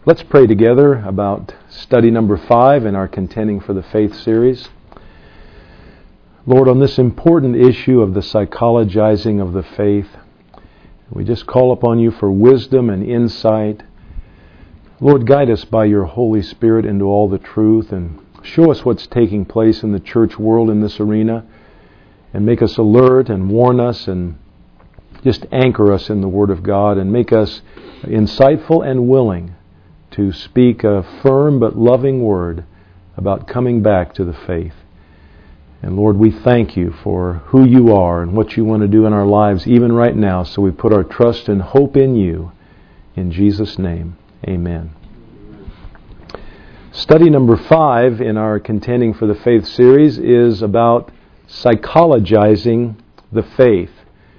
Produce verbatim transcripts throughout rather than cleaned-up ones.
Let's pray together about study number five in our Contending for the Faith series. Lord, on this important issue of the psychologizing of the faith, we just call upon you for wisdom and insight. Lord, guide us by your Holy Spirit into all the truth and show us what's taking place in the church world in this arena and make us alert and warn us and just anchor us in the Word of God and make us insightful and willing to speak a firm but loving word about coming back to the faith. And Lord, we thank you for who you are and what you want to do in our lives even right now. So we put our trust and hope in you. In Jesus' name, amen. Study number five in our Contending for the Faith series is about psychologizing the faith.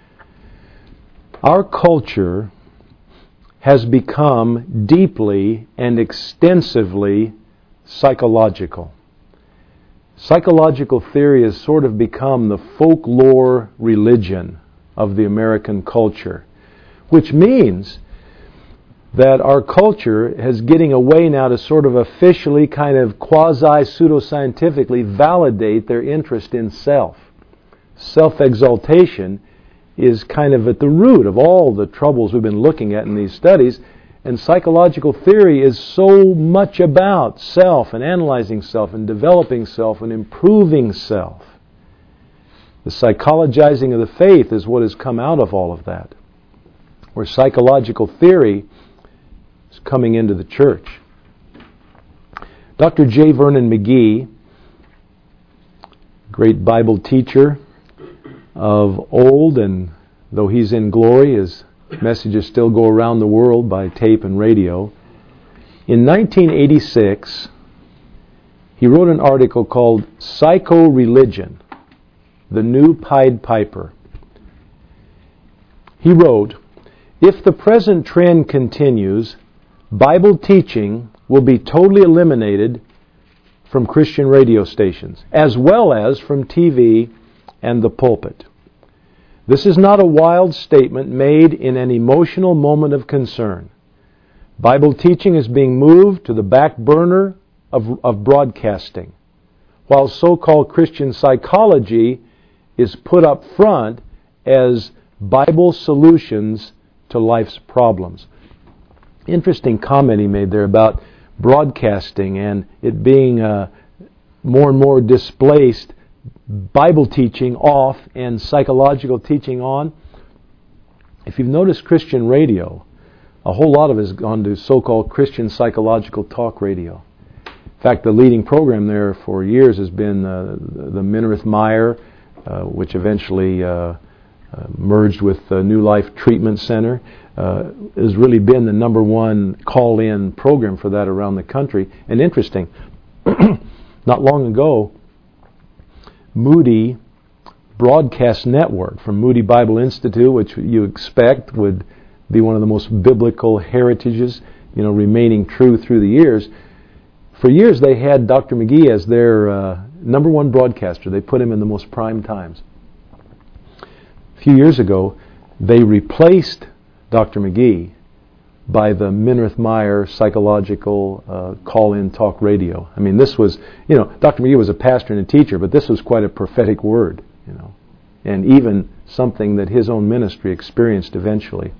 Our culture has become deeply and extensively psychological. Psychological theory has sort of become the folklore religion of the American culture, which means that our culture is getting away now to sort of officially, kind of quasi-pseudoscientifically validate their interest in self. Self-exaltation is kind of at the root of all the troubles we've been looking at in these studies, and psychological theory is so much about self and analyzing self and developing self and improving self. The psychologizing of the faith is what has come out of all of that, where psychological theory is coming into the church. Doctor J. Vernon McGee, great Bible teacher of old, and though he's in glory, his messages still go around the world by tape and radio. In nineteen eighty-six, he wrote an article called Psycho-Religion, the New Pied Piper. He wrote, "If the present trend continues, Bible teaching will be totally eliminated from Christian radio stations, as well as from T V and the pulpit. This is not a wild statement made in an emotional moment of concern. Bible teaching is being moved to the back burner of, of broadcasting, while so-called Christian psychology is put up front as Bible solutions to life's problems." Interesting comment he made there about broadcasting and it being uh, more and more displaced, Bible teaching off and psychological teaching on. If you've noticed Christian radio, a whole lot of it has gone to so-called Christian psychological talk radio. In fact, the leading program there for years has been uh, the Minirth Meier, uh, which eventually uh, uh, merged with the New Life Treatment Center. Uh, has really been the number one call-in program for that around the country. And interesting, not long ago, Moody Broadcast Network from Moody Bible Institute, which you expect would be one of the most biblical heritages, you know, remaining true through the years. For years they had Doctor McGee as their uh, number one broadcaster. They put him in the most prime times. A few years ago, they replaced Doctor McGee by the Minirth Meier psychological uh, call-in talk radio. I mean, this was, you know, Doctor McGee was a pastor and a teacher, but this was quite a prophetic word, you know, and even something that his own ministry experienced eventually.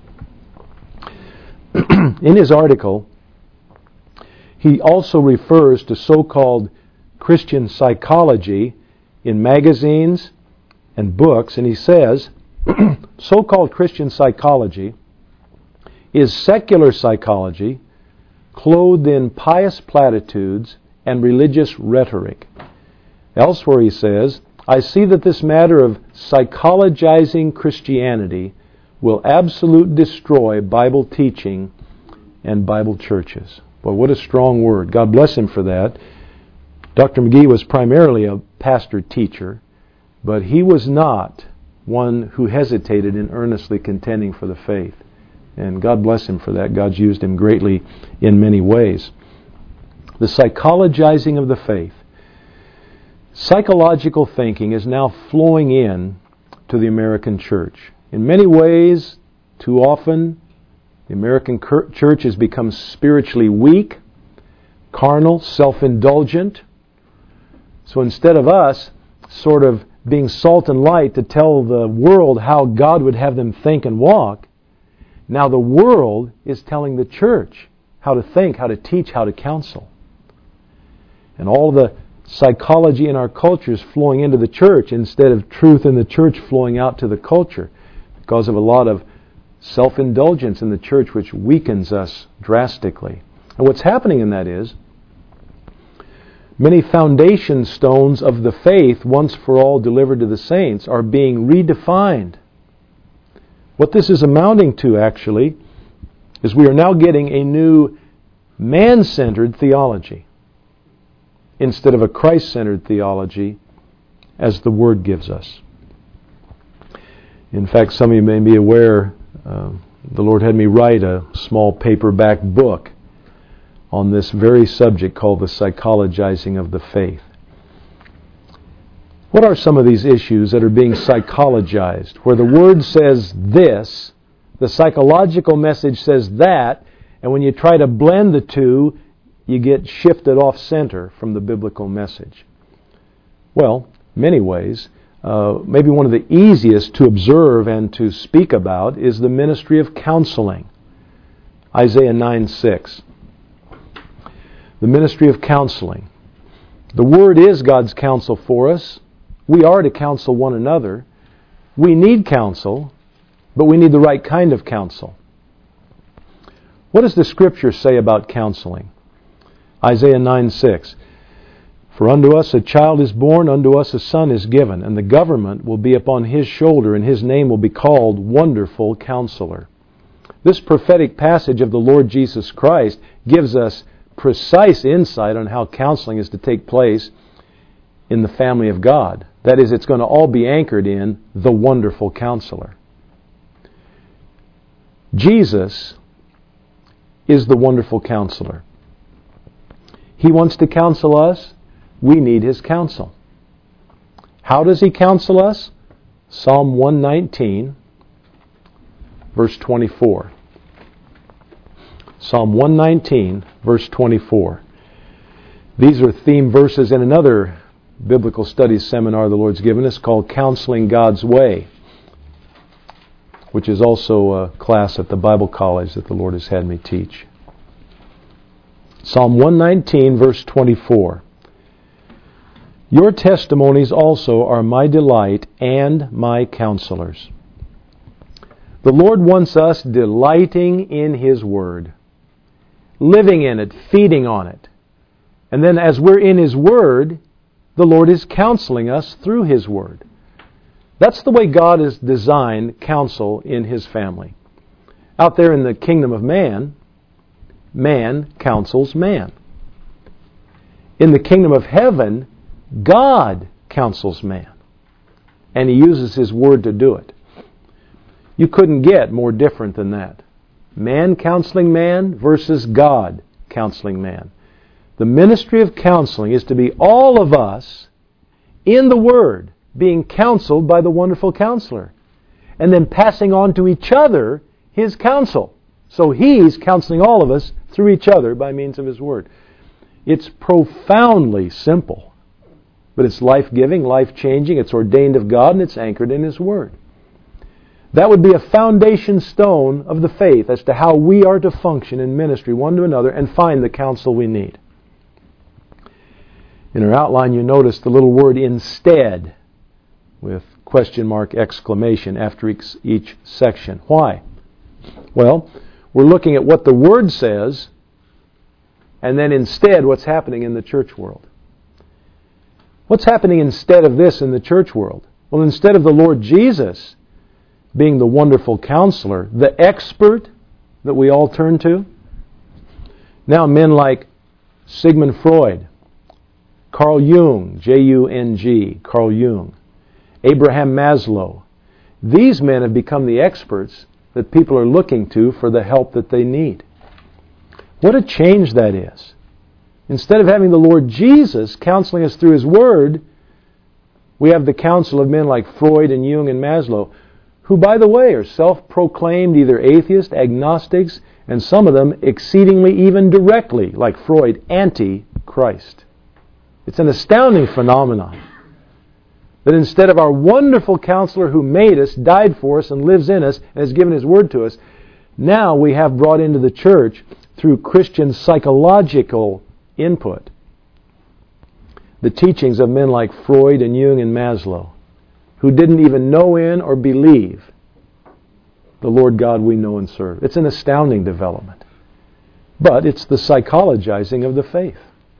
In his article, he also refers to so-called Christian psychology in magazines and books, and he says, so-called Christian psychology is secular psychology clothed in pious platitudes and religious rhetoric. Elsewhere he says, I see that this matter of psychologizing Christianity will absolutely destroy Bible teaching and Bible churches. Well, what a strong word. God bless him for that. Doctor McGee was primarily a pastor-teacher, but he was not one who hesitated in earnestly contending for the faith. And God bless him for that. God's used him greatly in many ways. The psychologizing of the faith. Psychological thinking is now flowing in to the American church. In many ways, too often, The American church has become spiritually weak, carnal, self-indulgent. So instead of us sort of being salt and light to tell the world how God would have them think and walk, now the world is telling the church how to think, how to teach, how to counsel. And all the psychology in our culture is flowing into the church instead of truth in the church flowing out to the culture because of a lot of self-indulgence in the church which weakens us drastically. And what's happening in that is many foundation stones of the faith, once for all delivered to the saints, are being redefined. What this is amounting to, actually, is we are now getting a new man-centered theology instead of a Christ-centered theology as the Word gives us. In fact, some of you may be aware, uh, the Lord had me write a small paperback book on this very subject called The Psychologizing of the Faith. What are some of these issues that are being psychologized, where the Word says this, the psychological message says that, and when you try to blend the two, you get shifted off center from the biblical message? Well, many ways. Uh, maybe one of the easiest to observe and to speak about is the ministry of counseling. Isaiah nine six. The ministry of counseling. The Word is God's counsel for us. We are to counsel one another. We need counsel, but we need the right kind of counsel. What does the Scripture say about counseling? Isaiah nine six. For unto us a child is born, unto us a son is given, and the government will be upon his shoulder, and his name will be called Wonderful Counselor. This prophetic passage of the Lord Jesus Christ gives us precise insight on how counseling is to take place in the family of God. That is, it's going to all be anchored in the Wonderful Counselor. Jesus is the Wonderful Counselor. He wants to counsel us. We need His counsel. How does He counsel us? Psalm one nineteen, verse twenty-four. Psalm one nineteen, verse twenty-four. These are theme verses in another biblical studies seminar the Lord's given us called Counseling God's Way, which is also a class at the Bible college that the Lord has had me teach. Psalm one nineteen, verse twenty-four. Your testimonies also are my delight and my counselors. The Lord wants us delighting in His Word, living in it, feeding on it. And then as we're in His Word, the Lord is counseling us through His Word. That's the way God has designed counsel in His family. Out there in the kingdom of man, man counsels man. In the kingdom of heaven, God counsels man. And He uses His Word to do it. You couldn't get more different than that. Man counseling man versus God counseling man. The ministry of counseling is to be all of us in the Word being counseled by the Wonderful Counselor, and then passing on to each other His counsel. So He's counseling all of us through each other by means of His Word. It's profoundly simple, but it's life-giving, life-changing, it's ordained of God, and it's anchored in His Word. That would be a foundation stone of the faith as to how we are to function in ministry one to another and find the counsel we need. In our outline, you notice the little word instead with question mark exclamation after each, each section. Why? Well, we're looking at what the Word says, and then instead what's happening in the church world. What's happening instead of this in the church world? Well, instead of the Lord Jesus being the Wonderful Counselor, the expert that we all turn to, now men like Sigmund Freud, Carl Jung, J U N G, Carl Jung, Abraham Maslow, these men have become the experts that people are looking to for the help that they need. What a change that is. Instead of having the Lord Jesus counseling us through His Word, we have the counsel of men like Freud and Jung and Maslow, who, by the way, are self-proclaimed either atheists, agnostics, and some of them exceedingly even directly, like Freud, anti-Christ. It's an astounding phenomenon that instead of our wonderful counselor who made us, died for us, and lives in us, and has given His Word to us, now we have brought into the church through Christian psychological input the teachings of men like Freud and Jung and Maslow, who didn't even know in or believe the Lord God we know and serve. It's an astounding development. But it's the psychologizing of the faith.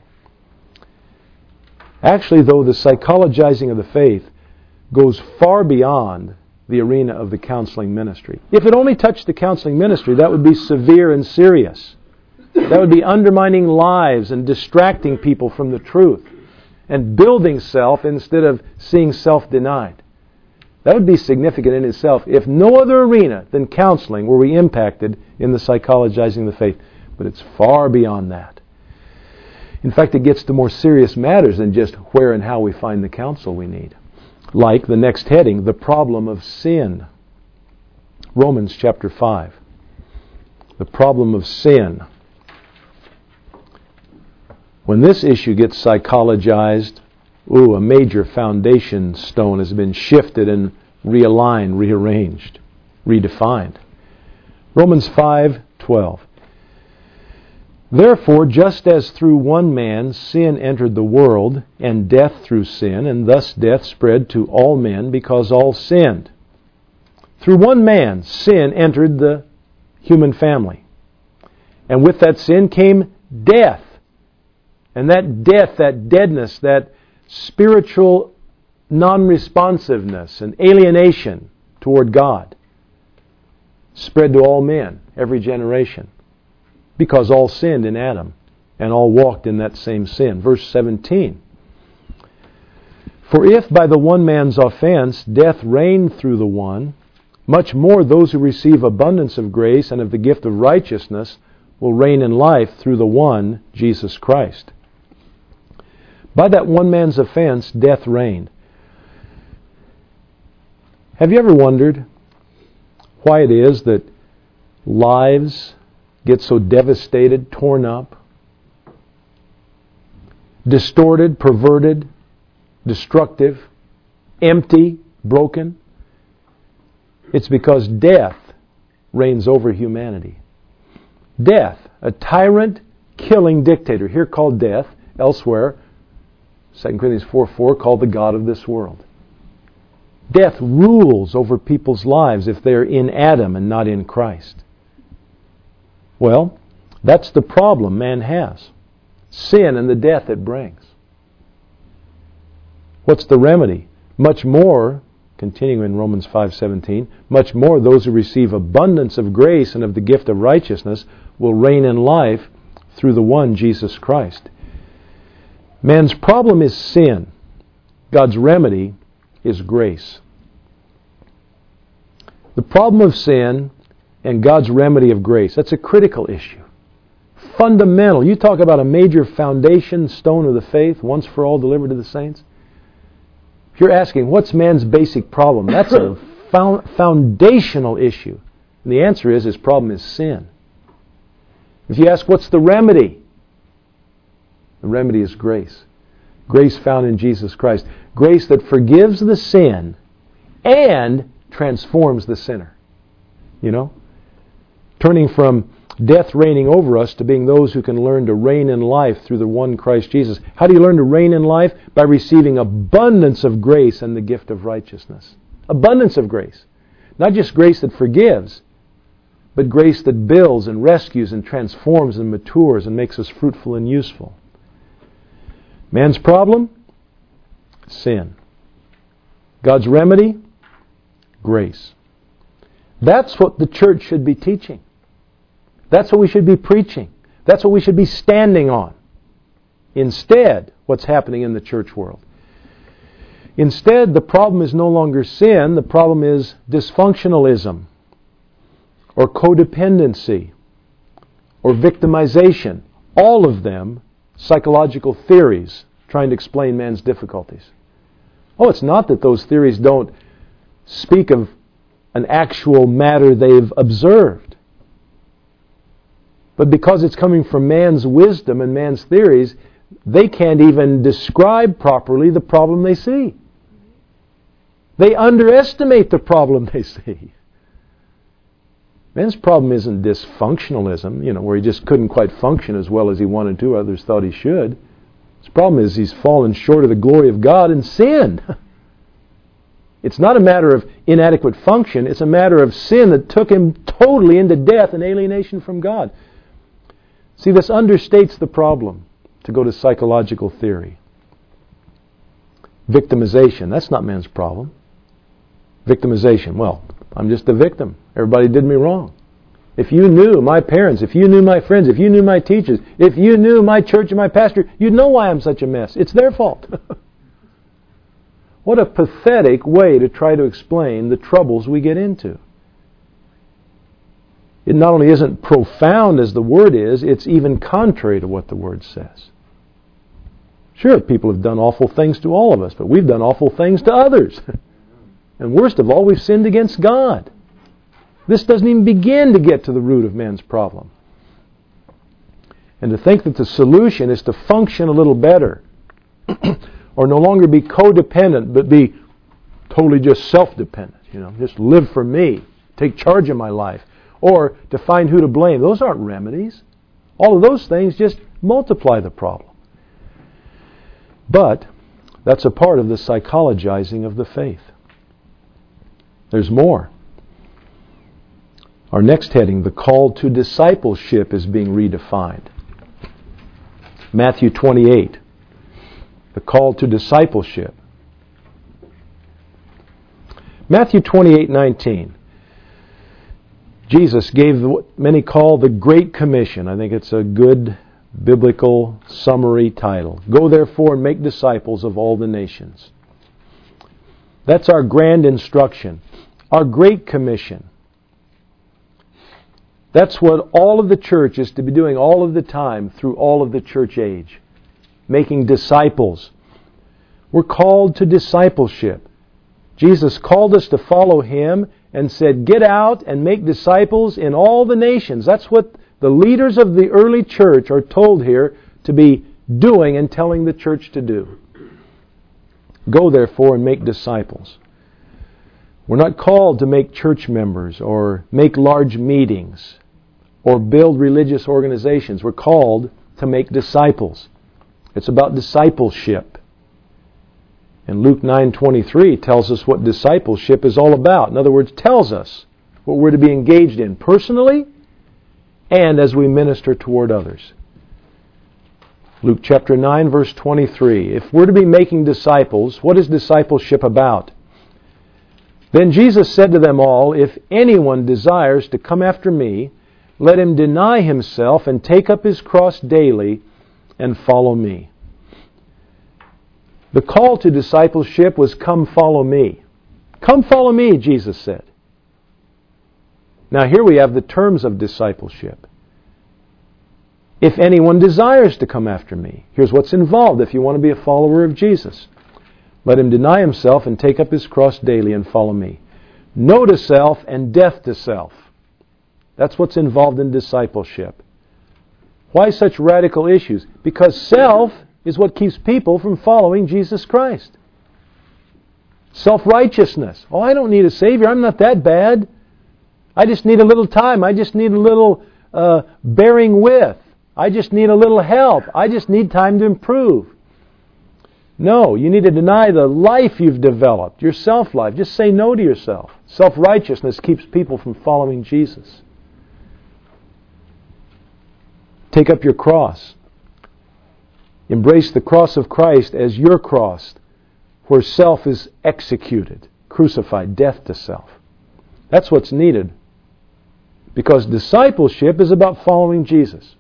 Actually, though, the psychologizing of the faith goes far beyond the arena of the counseling ministry. If it only touched the counseling ministry, that would be severe and serious. That would be undermining lives and distracting people from the truth and building self instead of seeing self denied. That would be significant in itself if no other arena than counseling were we impacted in the psychologizing of the faith. But it's far beyond that. In fact, it gets to more serious matters than just where and how we find the counsel we need. Like the next heading, the problem of sin. Romans chapter five. The problem of sin. When this issue gets psychologized, ooh, a major foundation stone has been shifted and realigned, rearranged, redefined. Romans five twelve. Therefore, just as through one man sin entered the world, and death through sin, and thus death spread to all men because all sinned. Through one man, sin entered the human family. And with that sin came death. And that death, that deadness, that spiritual non-responsiveness and alienation toward God spread to all men, every generation. Because all sinned in Adam, and all walked in that same sin. Verse seventeen. For if by the one man's offense death reigned through the one, much more those who receive abundance of grace and of the gift of righteousness will reign in life through the one, Jesus Christ. By that one man's offense, death reigned. Have you ever wondered why it is that lives get so devastated, torn up, distorted, perverted, destructive, empty, broken? It's because death reigns over humanity. Death, a tyrant, killing dictator, here called death, elsewhere, Second Corinthians four four, called the god of this world. Death rules over people's lives if they're in Adam and not in Christ. Well, that's the problem man has. Sin and the death it brings. What's the remedy? Much more, continuing in Romans five seventeen, much more those who receive abundance of grace and of the gift of righteousness will reign in life through the one, Jesus Christ. Man's problem is sin. God's remedy is grace. The problem of sin and God's remedy of grace. That's a critical issue. Fundamental. You talk about a major foundation stone of the faith, once for all delivered to the saints. If you're asking, what's man's basic problem? That's a foundational issue. And the answer is, his problem is sin. If you ask, what's the remedy? The remedy is grace. Grace found in Jesus Christ. Grace that forgives the sin and transforms the sinner. You know? Turning from death reigning over us to being those who can learn to reign in life through the one Christ Jesus. How do you learn to reign in life? By receiving abundance of grace and the gift of righteousness. Abundance of grace. Not just grace that forgives, but grace that builds and rescues and transforms and matures and makes us fruitful and useful. Man's problem? Sin. God's remedy? Grace. That's what the church should be teaching. That's what we should be preaching. That's what we should be standing on. Instead, what's happening in the church world? Instead, the problem is no longer sin. The problem is dysfunctionalism or codependency or victimization. All of them psychological theories trying to explain man's difficulties. Oh, it's not that those theories don't speak of an actual matter they've observed. But because it's coming from man's wisdom and man's theories, they can't even describe properly the problem they see. They underestimate the problem they see. Man's problem isn't dysfunctionalism, you know, where he just couldn't quite function as well as he wanted to, others thought he should. His problem is he's fallen short of the glory of God and sinned. It's not a matter of inadequate function, it's a matter of sin that took him totally into death and alienation from God. See, this understates the problem, to go to psychological theory. Victimization, that's not man's problem. Victimization, well, I'm just the victim. Everybody did me wrong. If you knew my parents, if you knew my friends, if you knew my teachers, if you knew my church and my pastor, you'd know why I'm such a mess. It's their fault. What a pathetic way to try to explain the troubles we get into. It not only isn't profound as the Word is, it's even contrary to what the Word says. Sure, people have done awful things to all of us, but we've done awful things to others. And worst of all, we've sinned against God. This doesn't even begin to get to the root of man's problem. And to think that the solution is to function a little better, or no longer be codependent, but be totally just self-dependent. You know, just live for me, take charge of my life, or to find who to blame. Those aren't remedies. All of those things just multiply the problem. But that's a part of the psychologizing of the faith. There's more. Our next heading, the call to discipleship, is being redefined. Matthew twenty-eight, the call to discipleship. Matthew twenty-eight nineteen. Jesus gave what many call the Great Commission. I think it's a good biblical summary title. Go therefore and make disciples of all the nations. That's our grand instruction. Our Great Commission. That's what all of the church is to be doing all of the time through all of the church age. Making disciples. We're called to discipleship. Jesus called us to follow Him and said, get out and make disciples in all the nations. That's what the leaders of the early church are told here to be doing and telling the church to do. Go therefore and make disciples. We're not called to make church members or make large meetings or build religious organizations. We're called to make disciples. It's about discipleship. And Luke nine twenty-three tells us what discipleship is all about. In other words, tells us what we're to be engaged in personally and as we minister toward others. Luke chapter nine verse twenty-three. If we're to be making disciples, what is discipleship about? Then Jesus said to them all, if anyone desires to come after me, let him deny himself and take up his cross daily and follow me. The call to discipleship was, come follow me. Come follow me, Jesus said. Now here we have the terms of discipleship. If anyone desires to come after me, here's what's involved if you want to be a follower of Jesus. Let him deny himself and take up his cross daily and follow me. No to self and death to self. That's what's involved in discipleship. Why such radical issues? Because self is what keeps people from following Jesus Christ. Self-righteousness. Oh, I don't need a Savior. I'm not that bad. I just need a little time. I just need a little uh, bearing with. I just need a little help. I just need time to improve. No, you need to deny the life you've developed, your self-life. Just say no to yourself. Self-righteousness keeps people from following Jesus. Take up your cross. Embrace the cross of Christ as your cross, where self is executed, crucified, death to self. That's what's needed. Because discipleship is about following Jesus.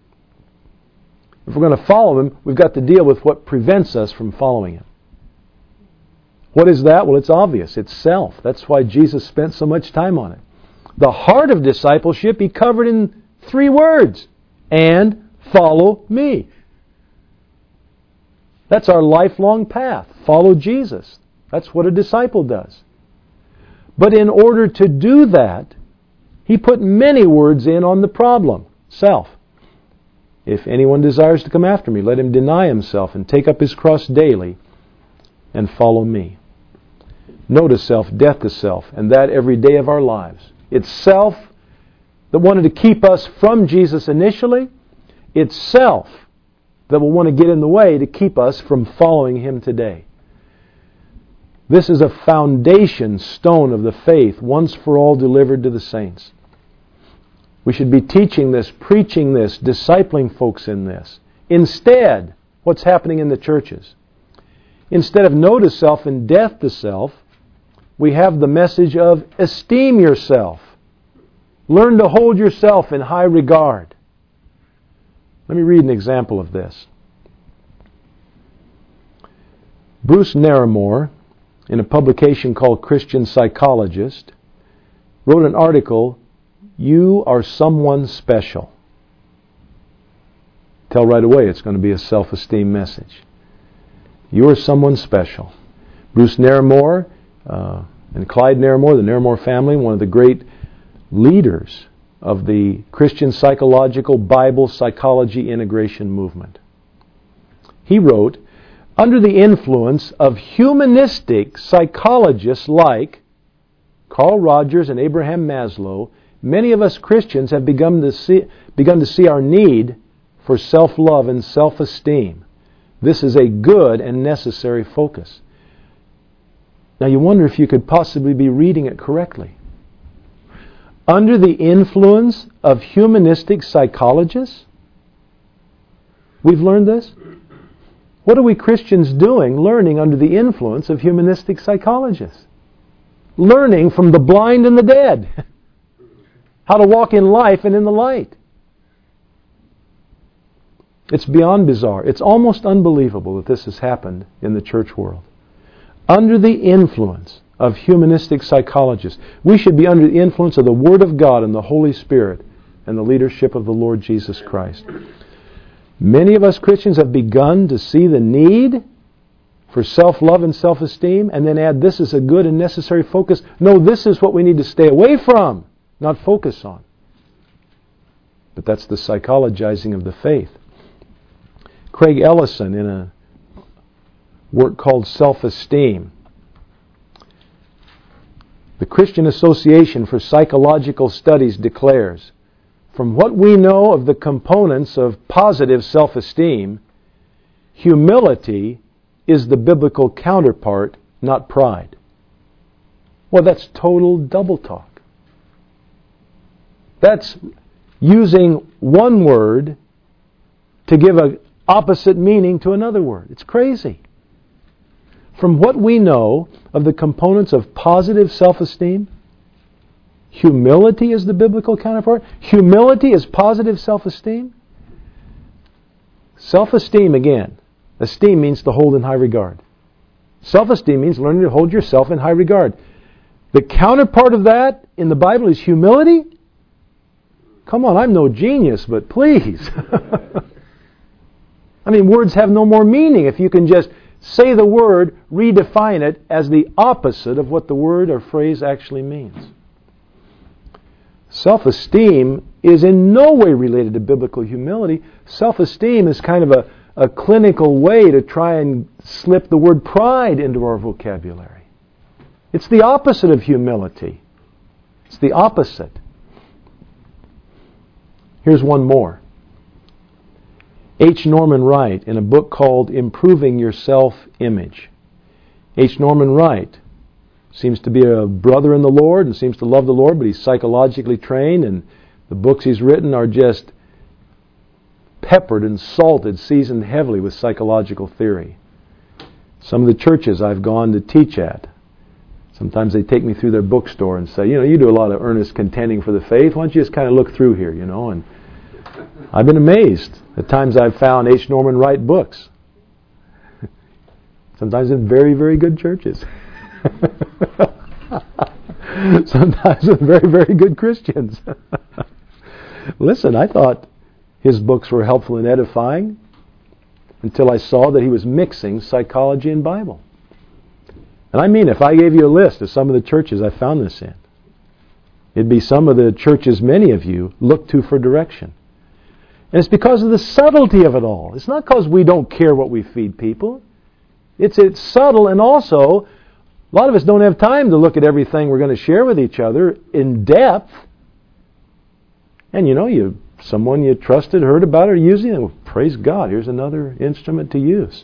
If we're going to follow Him, we've got to deal with what prevents us from following Him. What is that? Well, it's obvious. It's self. That's why Jesus spent so much time on it. The heart of discipleship He covered in three words. And follow me. That's our lifelong path. Follow Jesus. That's what a disciple does. But in order to do that, He put many words in on the problem, self. If anyone desires to come after me, let him deny himself and take up his cross daily and follow me. Notice self, death to self, and that every day of our lives. It's self that wanted to keep us from Jesus initially. It's self that will want to get in the way to keep us from following Him today. This is a foundation stone of the faith, once for all delivered to the saints. We should be teaching this, preaching this, discipling folks in this. Instead, what's happening in the churches? Instead of no to self and death to self, we have the message of esteem yourself. Learn to hold yourself in high regard. Let me read an example of this. Bruce Narramore, in a publication called Christian Psychologist, wrote an article, "You Are Someone Special." Tell right away it's going to be a self-esteem message. You are someone special. Bruce Narramore uh, and Clyde Narramore, the Narramore family, one of the great leaders of the Christian psychological Bible psychology integration movement. He wrote, under the influence of humanistic psychologists like Carl Rogers and Abraham Maslow, many of us Christians have begun to see, begun to see our need for self-love and self-esteem. This is a good and necessary focus. Now you wonder if you could possibly be reading it correctly. Under the influence of humanistic psychologists? We've learned this? What are we Christians doing learning under the influence of humanistic psychologists? Learning from the blind and the dead. How to walk in life and in the light. It's beyond bizarre. It's almost unbelievable that this has happened in the church world. Under the influence of humanistic psychologists. We should be under the influence of the Word of God and the Holy Spirit and the leadership of the Lord Jesus Christ. Many of us Christians have begun to see the need for self-love and self-esteem and then add this is a good and necessary focus. No, this is what we need to stay away from, not focus on. But that's the psychologizing of the faith. Craig Ellison, in a work called Self-Esteem, the Christian Association for Psychological Studies declares, from what we know of the components of positive self-esteem, humility is the biblical counterpart, not pride. Well, that's total double talk. That's using one word to give an opposite meaning to another word. It's crazy. From what we know of the components of positive self-esteem, humility is the biblical counterpart. Humility is positive self-esteem. Self-esteem, again, esteem means to hold in high regard. Self-esteem means learning to hold yourself in high regard. The counterpart of that in the Bible is humility? Come on, I'm no genius, but please. I mean, words have no more meaning if you can just say the word, redefine it as the opposite of what the word or phrase actually means. Self-esteem is in no way related to biblical humility. Self-esteem is kind of a, a clinical way to try and slip the word pride into our vocabulary. It's the opposite of humility. It's the opposite. Here's one more. H. Norman Wright, in a book called Improving Your Self-Image. H. Norman Wright seems to be a brother in the Lord and seems to love the Lord, but he's psychologically trained, and the books he's written are just peppered and salted, seasoned heavily with psychological theory. Some of the churches I've gone to teach at, sometimes they take me through their bookstore and say, you know, you do a lot of earnest contending for the faith. Why don't you just kind of look through here, you know? And I've been amazed at times I've found H. Norman Wright books. Sometimes in very, very good churches. Sometimes with very, very good Christians. Listen, I thought his books were helpful and edifying until I saw that he was mixing psychology and Bible. And I mean, if I gave you a list of some of the churches I found this in, it'd be some of the churches many of you look to for direction. And it's because of the subtlety of it all. It's not because we don't care what we feed people. It's, it's subtle, and also, a lot of us don't have time to look at everything we're going to share with each other in depth. And you know, you someone you trusted heard about it or using it. Well, praise God, here's another instrument to use.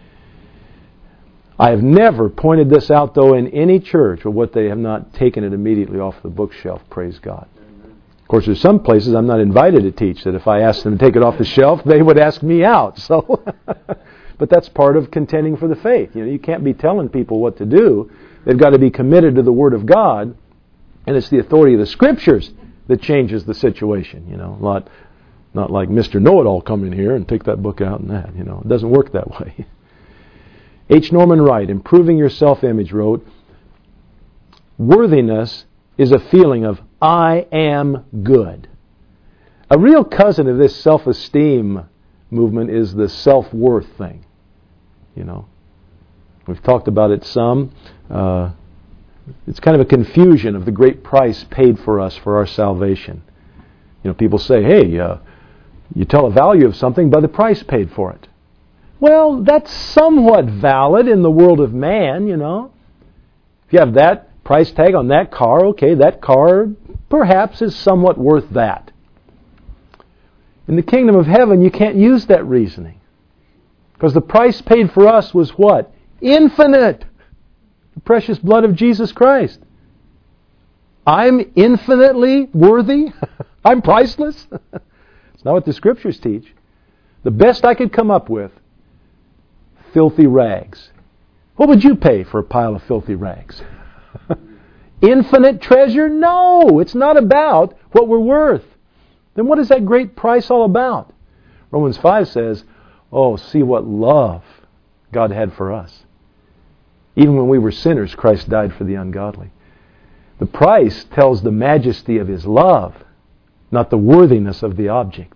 I have never pointed this out, though, in any church, or what they have not taken it immediately off the bookshelf. Praise God. Of course, there's some places I'm not invited to teach that if I asked them to take it off the shelf, they would ask me out. So, but that's part of contending for the faith. You know, you can't be telling people what to do. They've got to be committed to the Word of God, and it's the authority of the Scriptures that changes the situation. You know, not not like Mister Know-It-All come in here and take that book out and that. You know, it doesn't work that way. H. Norman Wright, Improving Your Self-Image, wrote, "Worthiness is a feeling of I am good." A real cousin of this self-esteem movement is the self-worth thing. You know, we've talked about it some. Uh, it's kind of a confusion of the great price paid for us for our salvation. You know, people say, hey, uh, you tell a value of something by the price paid for it. Well, that's somewhat valid in the world of man, you know. If you have that price tag on that car, okay, that car perhaps is somewhat worth that. In the kingdom of heaven, you can't use that reasoning. Because the price paid for us was what? Infinite. The precious blood of Jesus Christ. I'm infinitely worthy? I'm priceless? It's not what the Scriptures teach. The best I could come up with, filthy rags. What would you pay for a pile of filthy rags? Infinite treasure? No, it's not about what we're worth. Then what is that great price all about? Romans five says, oh, see what love God had for us. Even when we were sinners, Christ died for the ungodly. The price tells the majesty of His love, not the worthiness of the object.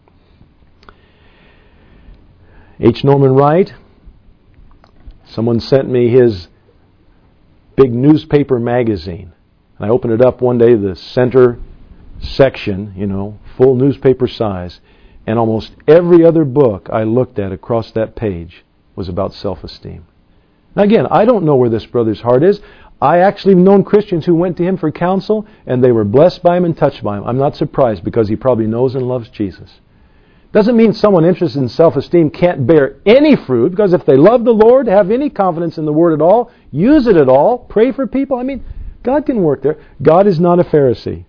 H. Norman Wright, someone sent me his big newspaper magazine. And I opened it up one day, the center section, you know, full newspaper size, and almost every other book I looked at across that page was about self-esteem. Now again, I don't know where this brother's heart is. I actually have known Christians who went to him for counsel, and they were blessed by him and touched by him. I'm not surprised, because he probably knows and loves Jesus. Doesn't mean someone interested in self-esteem can't bear any fruit, because if they love the Lord, have any confidence in the Word at all, use it at all, pray for people. I mean, God can work there. God is not a Pharisee.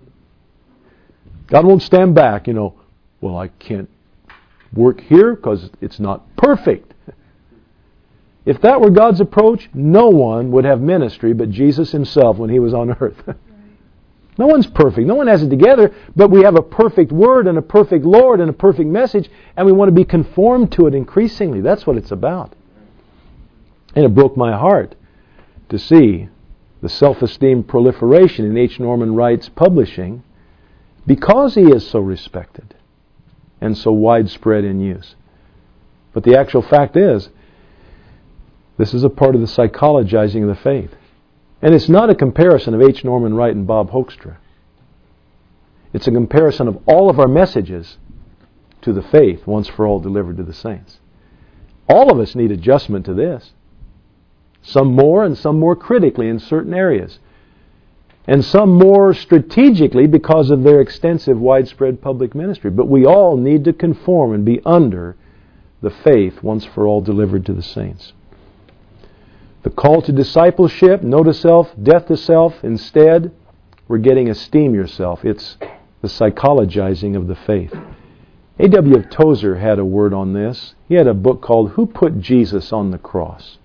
God won't stand back, you know, well, I can't work here because it's not perfect. If that were God's approach, no one would have ministry but Jesus Himself when He was on earth. No one's perfect. No one has it together, but we have a perfect Word and a perfect Lord and a perfect message, and we want to be conformed to it increasingly. That's what it's about. And it broke my heart to see the self-esteem proliferation in H. Norman Wright's publishing, because he is so respected and so widespread in use. But the actual fact is, this is a part of the psychologizing of the faith. And it's not a comparison of H. Norman Wright and Bob Hoekstra. It's a comparison of all of our messages to the faith once for all delivered to the saints. All of us need adjustment to this. Some more and some more critically in certain areas. And some more strategically because of their extensive, widespread public ministry. But we all need to conform and be under the faith once for all delivered to the saints. The call to discipleship, no to self, death to self. Instead, we're getting esteem yourself. It's the psychologizing of the faith. A W Tozer had a word on this. He had a book called Who Put Jesus on the Cross?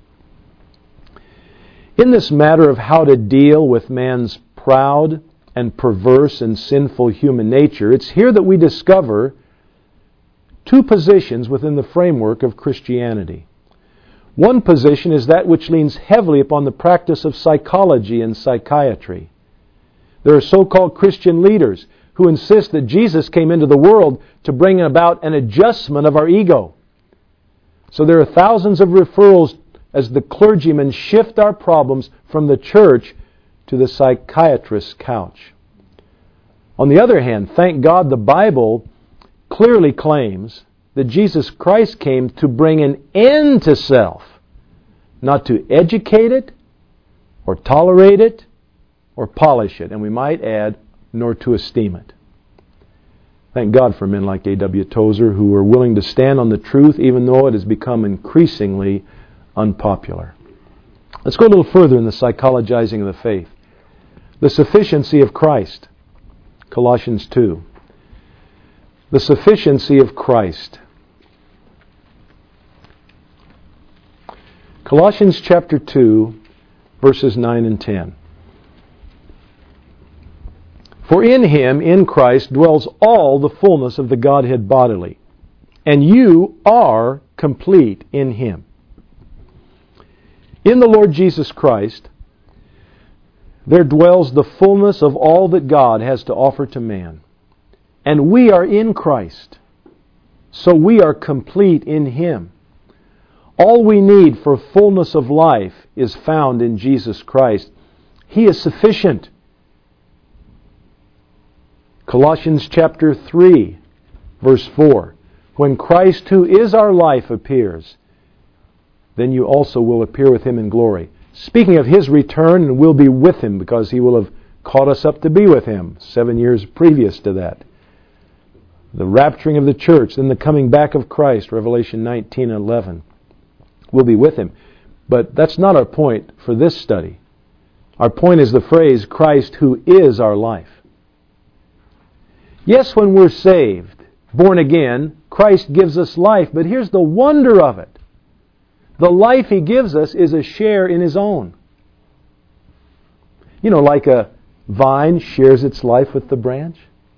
In this matter of how to deal with man's proud and perverse and sinful human nature, it's here that we discover two positions within the framework of Christianity. One position is that which leans heavily upon the practice of psychology and psychiatry. There are so-called Christian leaders who insist that Jesus came into the world to bring about an adjustment of our ego. So there are thousands of referrals as the clergymen shift our problems from the church to the psychiatrist's couch. On the other hand, thank God the Bible clearly claims that Jesus Christ came to bring an end to self, not to educate it, or tolerate it, or polish it, and we might add, nor to esteem it. Thank God for men like A W Tozer who are willing to stand on the truth even though it has become increasingly unpopular. Let's go a little further in the psychologizing of the faith. The sufficiency of Christ. Colossians two. The sufficiency of Christ. Colossians chapter two, verses nine and ten. For in Him, in Christ, dwells all the fullness of the Godhead bodily, and you are complete in Him. In the Lord Jesus Christ, there dwells the fullness of all that God has to offer to man. And we are in Christ, so we are complete in Him. All we need for fullness of life is found in Jesus Christ. He is sufficient. Colossians chapter three, verse four. When Christ, who is our life, appears, then you also will appear with Him in glory. Speaking of His return, and we'll be with Him because He will have caught us up to be with Him seven years previous to that. The rapturing of the church, then the coming back of Christ, Revelation nineteen and eleven. We'll be with Him. But that's not our point for this study. Our point is the phrase, Christ who is our life. Yes, when we're saved, born again, Christ gives us life, but here's the wonder of it. The life He gives us is a share in His own. You know, like a vine shares its life with the branch.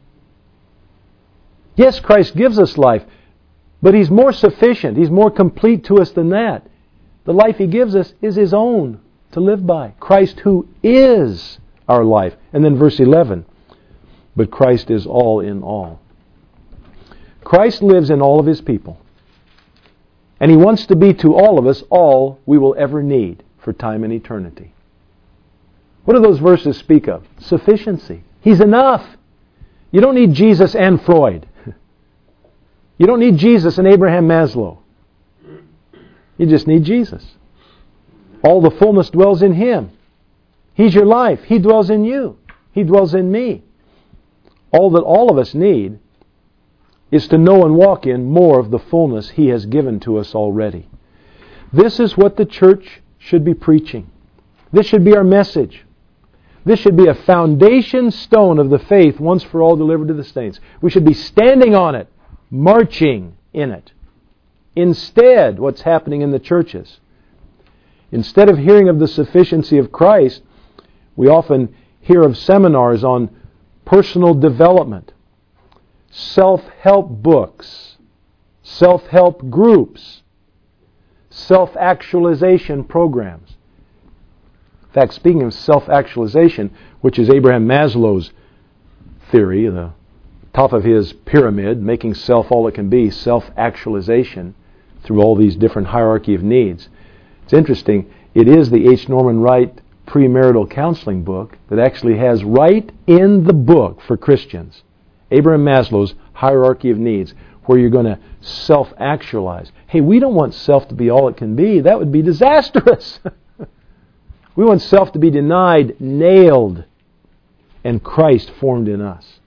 Yes, Christ gives us life, but He's more sufficient. He's more complete to us than that. The life He gives us is His own to live by. Christ who is our life. And then verse eleven. But Christ is all in all. Christ lives in all of His people. And He wants to be to all of us all we will ever need for time and eternity. What do those verses speak of? Sufficiency. He's enough. You don't need Jesus and Freud. You don't need Jesus and Abraham Maslow. You just need Jesus. All the fullness dwells in Him. He's your life. He dwells in you. He dwells in me. All that all of us need is to know and walk in more of the fullness He has given to us already. This is what the church should be preaching. This should be our message. This should be a foundation stone of the faith once for all delivered to the saints. We should be standing on it, marching in it. Instead, what's happening in the churches? Instead of hearing of the sufficiency of Christ, we often hear of seminars on personal development, self-help books, self-help groups, self-actualization programs. In fact, speaking of self-actualization, which is Abraham Maslow's theory, the top of his pyramid, making self all it can be, self-actualization through all these different hierarchy of needs. It's interesting, it is the H. Norman Wright premarital counseling book that actually has right in the book for Christians, Abraham Maslow's hierarchy of needs, where you're going to self-actualize. Hey, we don't want self to be all it can be. That would be disastrous. We want self to be denied, nailed, and Christ formed in us.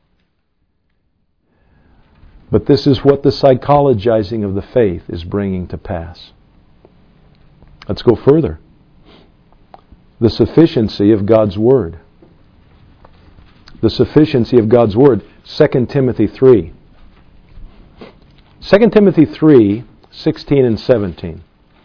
But this is what the psychologizing of the faith is bringing to pass. Let's go further. The sufficiency of God's Word. The sufficiency of God's Word. Second Timothy three. Second Timothy three, sixteen and seventeen.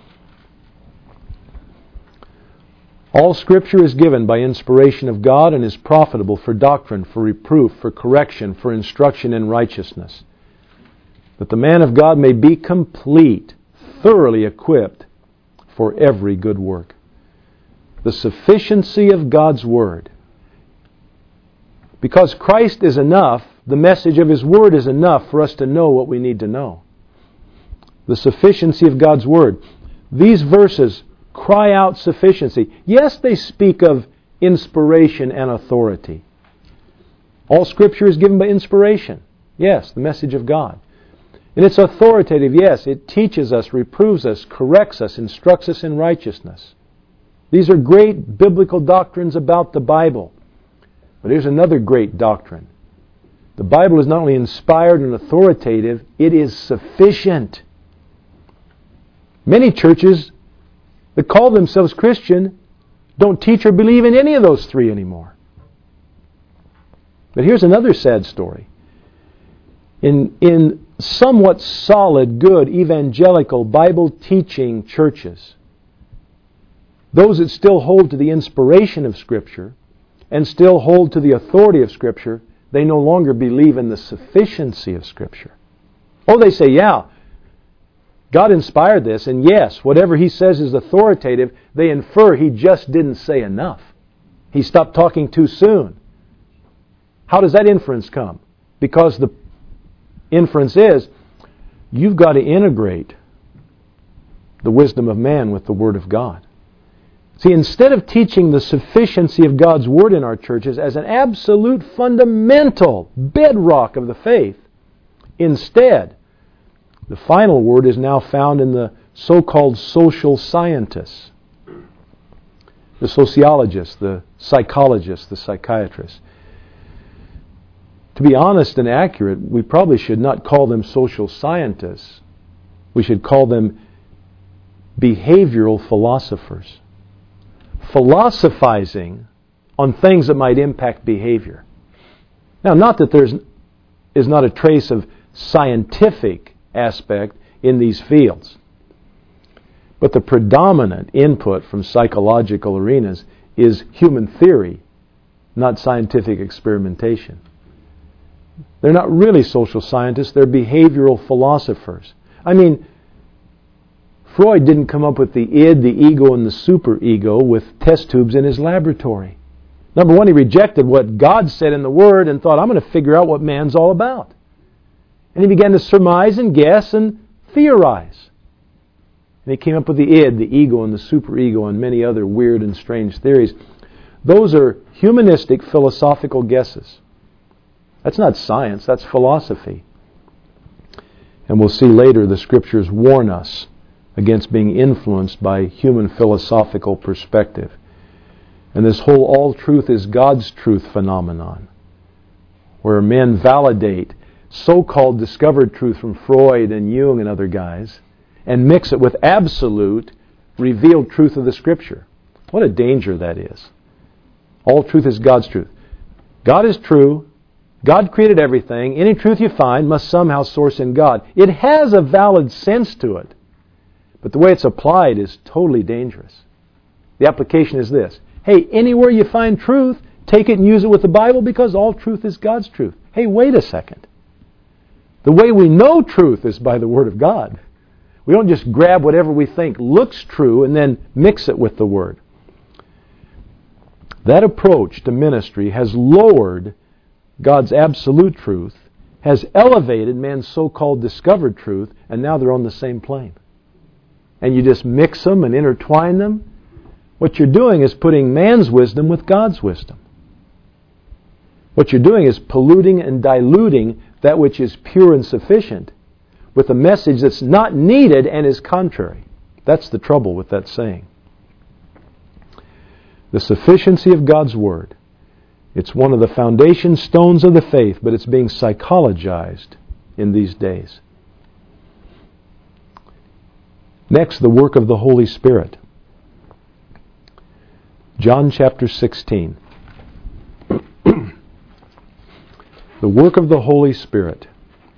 All Scripture is given by inspiration of God and is profitable for doctrine, for reproof, for correction, for instruction in righteousness, that the man of God may be complete, thoroughly equipped for every good work. The sufficiency of God's Word. Because Christ is enough, the message of His Word is enough for us to know what we need to know. The sufficiency of God's Word. These verses cry out sufficiency. Yes, they speak of inspiration and authority. All Scripture is given by inspiration. Yes, the message of God. And it's authoritative. Yes, it teaches us, reproves us, corrects us, instructs us in righteousness. These are great biblical doctrines about the Bible. But here's another great doctrine. The Bible is not only inspired and authoritative, it is sufficient. Many churches that call themselves Christian don't teach or believe in any of those three anymore. But here's another sad story. In, in somewhat solid, good, evangelical, Bible-teaching churches, those that still hold to the inspiration of Scripture and still hold to the authority of Scripture, they no longer believe in the sufficiency of Scripture. Oh, they say, yeah, God inspired this, and yes, whatever He says is authoritative. They infer He just didn't say enough. He stopped talking too soon. How does that inference come? Because the inference is, you've got to integrate the wisdom of man with the Word of God. See, instead of teaching the sufficiency of God's Word in our churches as an absolute fundamental bedrock of the faith, instead, the final word is now found in the so-called social scientists, the sociologists, the psychologists, the psychiatrists. To be honest and accurate, we probably should not call them social scientists. We should call them behavioral philosophers. Philosophizing on things that might impact behavior. Now, not that there is not a trace of scientific aspect in these fields, but the predominant input from psychological arenas is human theory, not scientific experimentation. They're not really social scientists, they're behavioral philosophers. I mean, Freud didn't come up with the id, the ego, and the superego with test tubes in his laboratory. Number one, he rejected what God said in the Word and thought, I'm going to figure out what man's all about. And he began to surmise and guess and theorize. And he came up with the id, the ego, and the superego, and many other weird and strange theories. Those are humanistic philosophical guesses. That's not science, that's philosophy. And we'll see later the Scriptures warn us against being influenced by human philosophical perspective. And this whole all truth is God's truth phenomenon, where men validate so-called discovered truth from Freud and Jung and other guys, and mix it with absolute revealed truth of the Scripture. What a danger that is. All truth is God's truth. God is true. God created everything. Any truth you find must somehow source in God. It has a valid sense to it, but the way it's applied is totally dangerous. The application is this. Hey, anywhere you find truth, take it and use it with the Bible because all truth is God's truth. Hey, wait a second. The way we know truth is by the Word of God. We don't just grab whatever we think looks true and then mix it with the Word. That approach to ministry has lowered God's absolute truth, has elevated man's so-called discovered truth, and now they're on the same plane. And you just mix them and intertwine them. What you're doing is putting man's wisdom with God's wisdom. What you're doing is polluting and diluting that which is pure and sufficient with a message that's not needed and is contrary. That's the trouble with that saying. The sufficiency of God's Word. It's one of the foundation stones of the faith, but it's being psychologized in these days. Next, the work of the Holy Spirit. John chapter sixteen. The work of the Holy Spirit.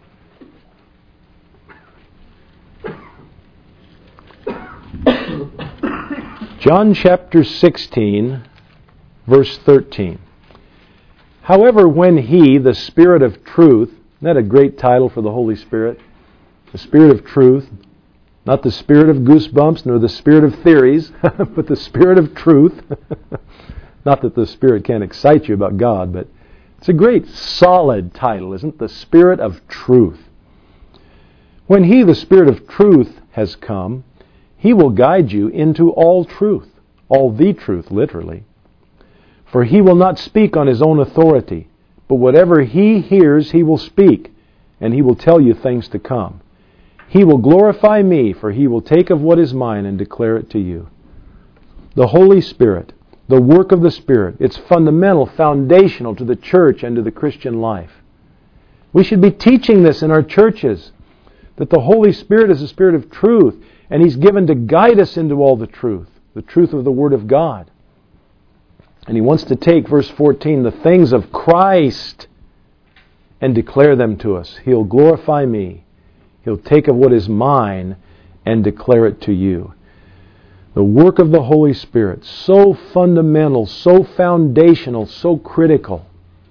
John chapter sixteen, verse thirteen. However, when He, the Spirit of truth, isn't that a great title for the Holy Spirit? The Spirit of truth, not the Spirit of goosebumps, nor the Spirit of theories, but the Spirit of truth. Not that the Spirit can't excite you about God, but it's a great solid title, isn't it? The Spirit of truth. When He, the Spirit of truth, has come, He will guide you into all truth, all the truth, literally. For He will not speak on His own authority, but whatever He hears, He will speak, and He will tell you things to come. He will glorify Me, for He will take of what is mine and declare it to you. The Holy Spirit, the work of the Spirit, it's fundamental, foundational to the church and to the Christian life. We should be teaching this in our churches, that the Holy Spirit is a Spirit of truth, and He's given to guide us into all the truth, the truth of the Word of God. And He wants to take, verse fourteen, the things of Christ and declare them to us. He'll glorify Me. He'll take of what is mine and declare it to you. The work of the Holy Spirit, so fundamental, so foundational, so critical.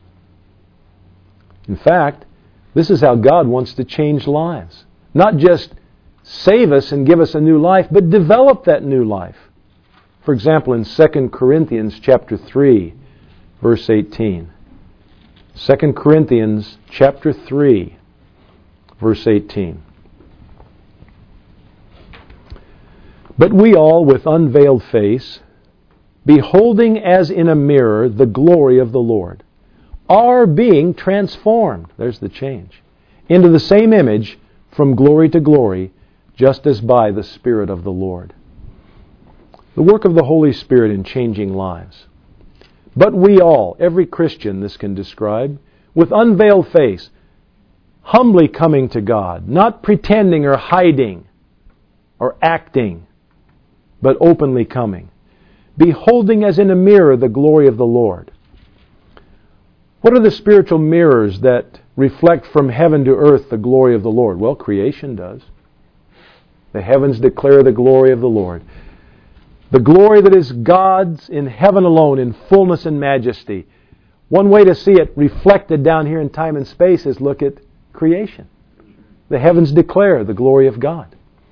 In fact, this is how God wants to change lives. Not just save us and give us a new life, but develop that new life. For example, in Second Corinthians chapter three, verse eighteen. Second Corinthians chapter three, verse eighteen. But we all, with unveiled face, beholding as in a mirror the glory of the Lord, are being transformed, there's the change, into the same image from glory to glory, just as by the Spirit of the Lord. The work of the Holy Spirit in changing lives. But we all, every Christian this can describe, with unveiled face, humbly coming to God, not pretending or hiding or acting, but openly coming, beholding as in a mirror the glory of the Lord. What are the spiritual mirrors that reflect from heaven to earth the glory of the Lord? Well, creation does. The heavens declare the glory of the Lord. The glory that is God's in heaven alone, in fullness and majesty. One way to see it reflected down here in time and space is look at creation. The heavens declare the glory of God.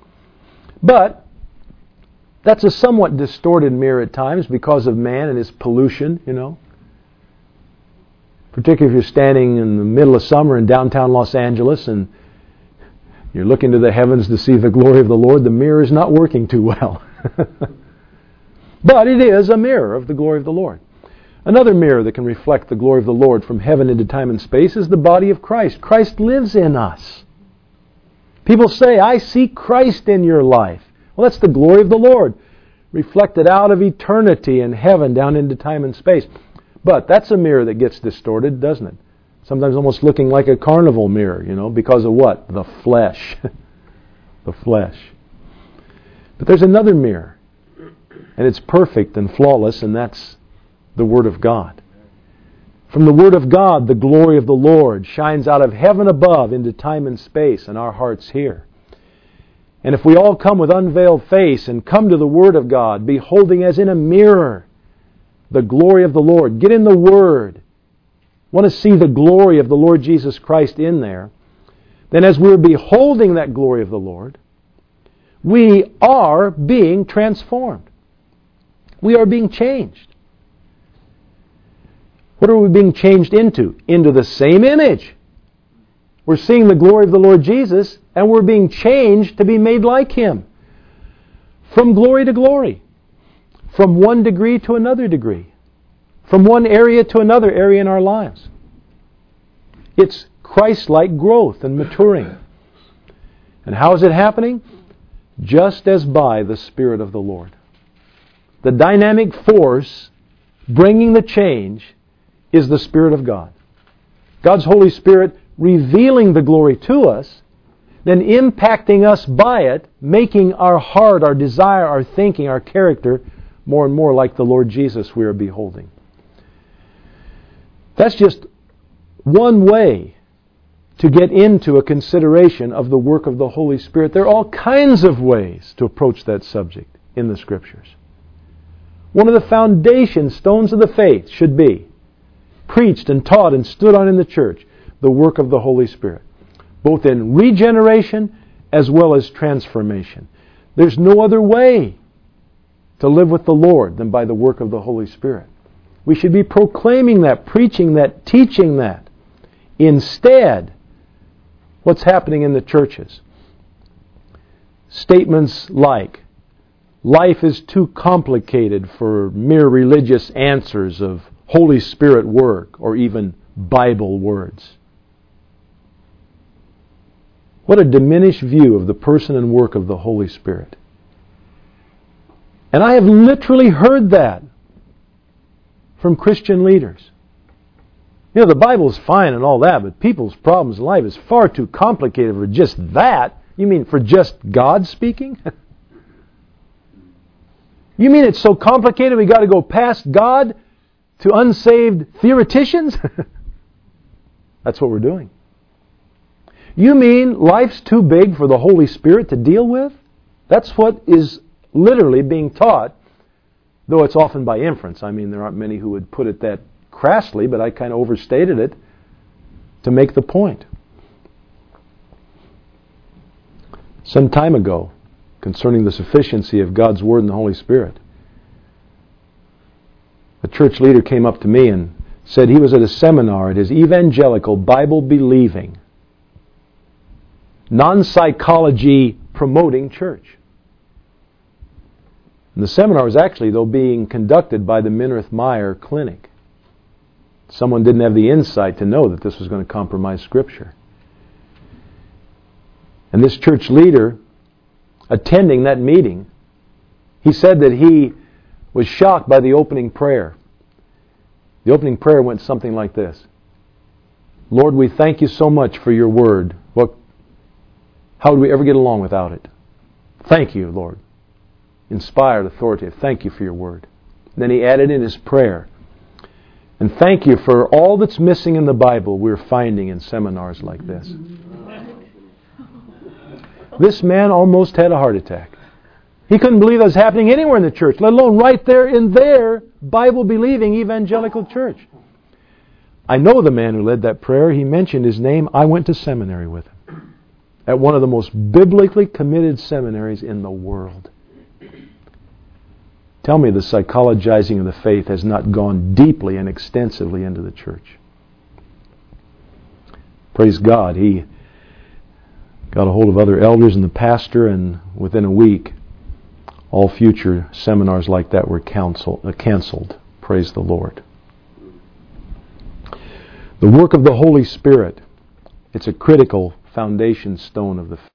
But that's a somewhat distorted mirror at times because of man and his pollution, you know. Particularly if you're standing in the middle of summer in downtown Los Angeles and you're looking to the heavens to see the glory of the Lord, the mirror is not working too well. But it is a mirror of the glory of the Lord. Another mirror that can reflect the glory of the Lord from heaven into time and space is the body of Christ. Christ lives in us. People say, I see Christ in your life. Well, that's the glory of the Lord, reflected out of eternity in heaven down into time and space. But that's a mirror that gets distorted, doesn't it? Sometimes almost looking like a carnival mirror, you know, because of what? The flesh. The flesh. But there's another mirror, and it's perfect and flawless, and that's the Word of God. From the Word of God, the glory of the Lord shines out of heaven above into time and space and our hearts here. And if we all come with unveiled face and come to the Word of God, beholding as in a mirror the glory of the Lord, get in the Word, want to see the glory of the Lord Jesus Christ in there, then as we're beholding that glory of the Lord, we are being transformed. We are being changed. What are we being changed into? Into the same image. We're seeing the glory of the Lord Jesus, and we're being changed to be made like Him. From glory to glory. From one degree to another degree. From one area to another area in our lives. It's Christ-like growth and maturing. And how is it happening? Just as by the Spirit of the Lord. The dynamic force bringing the change is the Spirit of God. God's Holy Spirit revealing the glory to us, then impacting us by it, making our heart, our desire, our thinking, our character more and more like the Lord Jesus we are beholding. That's just one way to get into a consideration of the work of the Holy Spirit. There are all kinds of ways to approach that subject in the Scriptures. One of the foundation stones of the faith should be preached and taught and stood on in the church, the work of the Holy Spirit, both in regeneration as well as transformation. There's no other way to live with the Lord than by the work of the Holy Spirit. We should be proclaiming that, preaching that, teaching that. Instead, what's happening in the churches? Statements like, life is too complicated for mere religious answers of Holy Spirit work or even Bible words. What a diminished view of the person and work of the Holy Spirit. And I have literally heard that from Christian leaders. You know, the Bible is fine and all that, but people's problems in life is far too complicated for just that. You mean for just God speaking? You mean it's so complicated we got to go past God to unsaved theoreticians? That's what we're doing. You mean life's too big for the Holy Spirit to deal with? That's what is literally being taught, though it's often by inference. I mean, there aren't many who would put it that crassly, but I kind of overstated it to make the point. Some time ago, concerning the sufficiency of God's Word and the Holy Spirit, a church leader came up to me and said he was at a seminar at his evangelical, Bible-believing, non-psychology promoting church. And the seminar was actually, though, being conducted by the Minirth Meier Clinic. Someone didn't have the insight to know that this was going to compromise Scripture. And this church leader, attending that meeting, he said that he was shocked by the opening prayer. The opening prayer went something like this: Lord, we thank you so much for your word. What, how would we ever get along without it? Thank you, Lord. Inspired, authoritative. Thank you for your word. And then he added in his prayer, and thank you for all that's missing in the Bible we're finding in seminars like this. This man almost had a heart attack. He couldn't believe that was happening anywhere in the church, let alone right there in their Bible-believing evangelical church. I know the man who led that prayer. He mentioned his name. I went to seminary with him at one of the most biblically committed seminaries in the world. Tell me the psychologizing of the faith has not gone deeply and extensively into the church. Praise God, he got a hold of other elders and the pastor, and within a week, all future seminars like that were counsel, uh, canceled. Praise the Lord. The work of the Holy Spirit, it's a critical foundation stone of the faith.